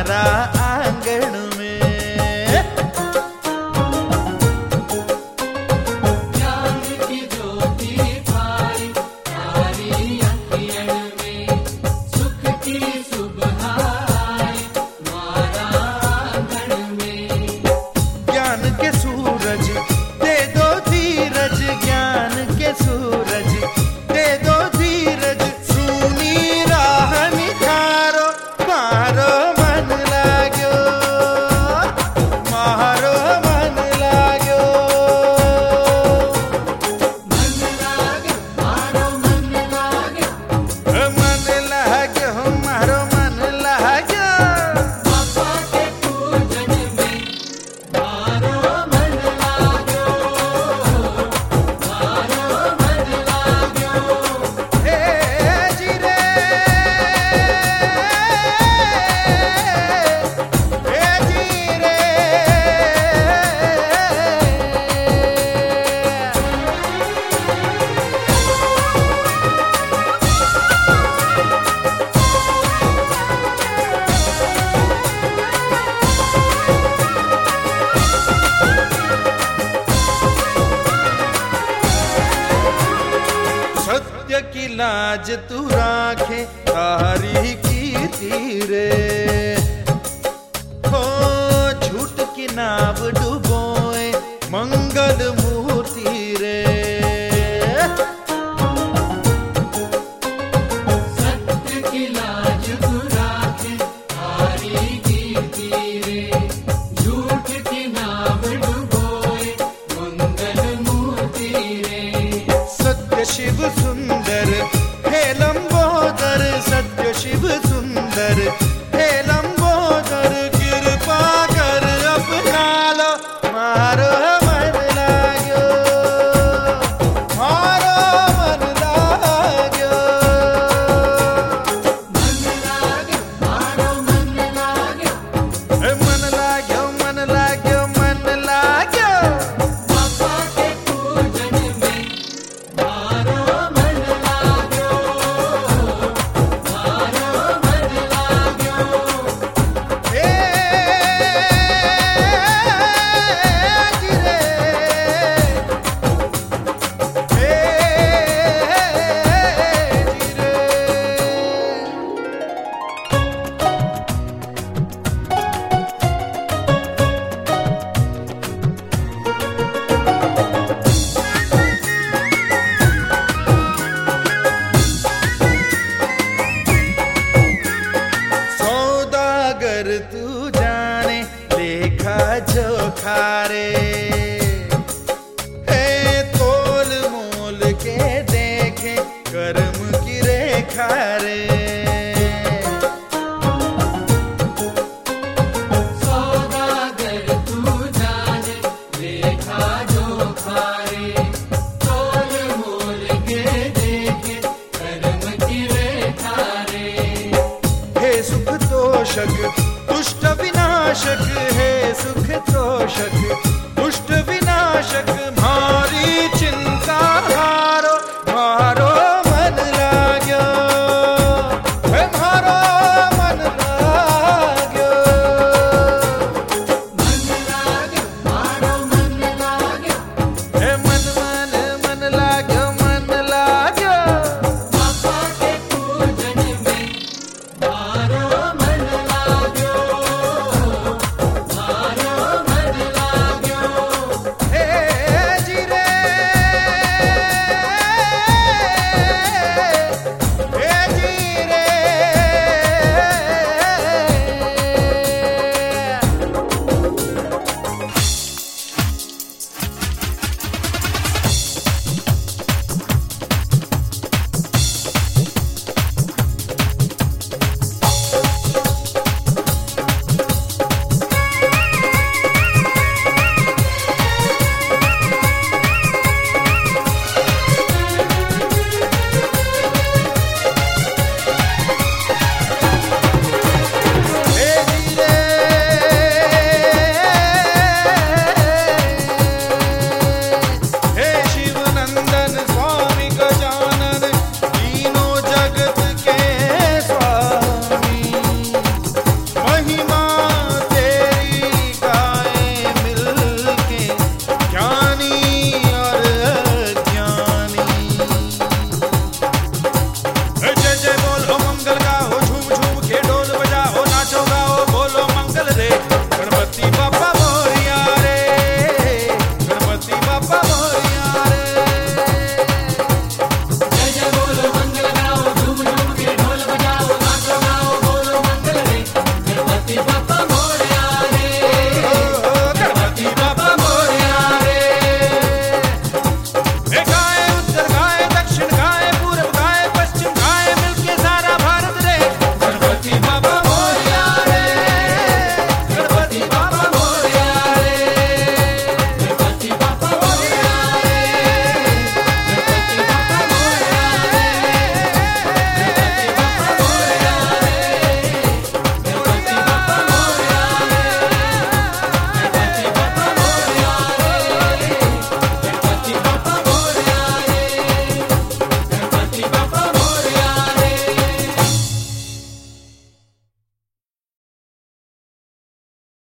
मारा आंगन में। ज्ञान की ज्योति थारी थारी अखियन में, सुख की सुबह आई मारा आंगन में। ज्ञान के सूरज दे दो धीरज, ज्ञान के सूरज दे दो धीरज, सूनी राह निखारो मारो मन लाग्यो, मारो मन लाग्यो। मन लागे मारो मन लागे, मन लाग्यो मारो मन लाग्यो। बाबा के पूजन में मारो मन लाग्यो, मारो मन लाग्यो। हे जी रे, हे जी रे। सत्य की लाज तू राखे तारी की तीरे, हो झूठ की नाव डुबोए मंगल मूर्ति रे। सत्य की लाज तू राखे थारी कीर्ति रे, झूठ की नाव डुबोए मंगल मूर्ति रे। सत्य शिव सुंदर हे लंबोदर, सत्य शिव सुंदर हे लंबोदर, कृपा कर अपना लो मारो मन लाग्यो, मारो मन लाग्यो। मन लागे मारो मन लागे, मन लाग्यो मन लाग्यो मन लाग्यो। बाबा के पूजन में मारो मन लाग्यो, मारो मन लाग्यो। हे जी रे, हे जी रे। सौदागर तू जाने लेखा जोखा रे, हे तोल मोल के देखे कर्म की रेखा रे। सौदागर तू जाने लेखा जोखा रे, तोल मोल के देखे कर्म की रेखा रे। हे सुख तोषक दुष्ट विनाशक, हे सुख तोषक दुष्ट विनाशक,